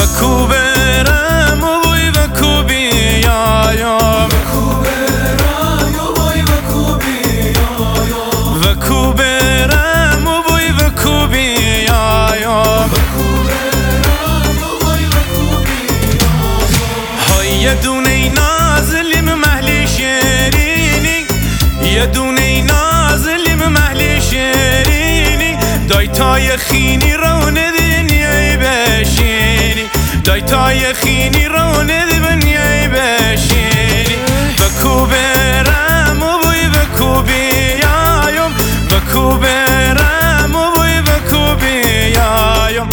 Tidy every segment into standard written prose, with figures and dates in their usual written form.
وکو برم و بوی وکو بیایم وکو برم و بوی وکو بیایم های یه دونه نازلیم محلی شیرینی یه دونه نازلیم محلی شیرینی دایتای خینی رون دنیای بشینی دایتای خینی رون دنیای بشینی وکو برم و بوی وکو بیایم وکو برم و بوی وکو بیایم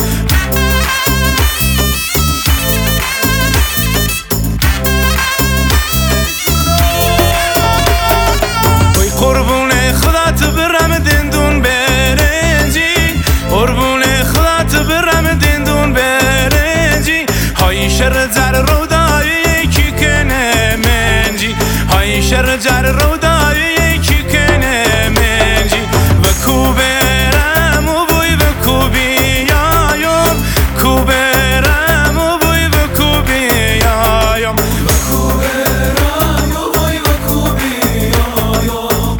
وی قربون خدات برم دندون برنجی قربون خدات برم دندون برنجی های شر جر رودای کی کنه منجی های شر جر رودای کی کنه منجی وکو برم و بوی وکو بیایم کو برم و بوی وکو بیایم وکو برم و بوی وکو بیایم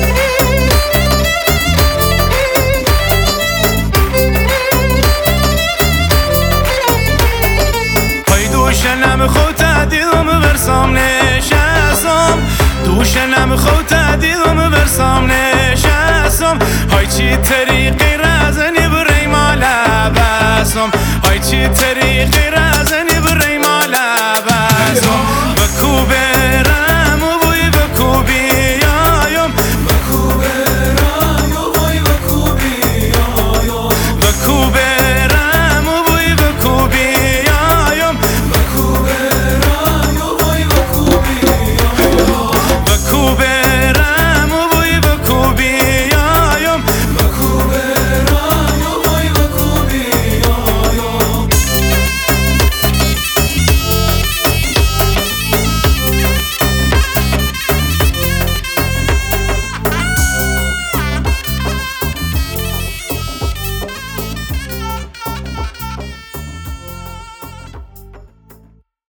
های دوشنم خود دیدم برسام نشستم دوشنم خود دیدم برسام نشستم های چی طریقی رزنی برای ما لبستم های چی طریقی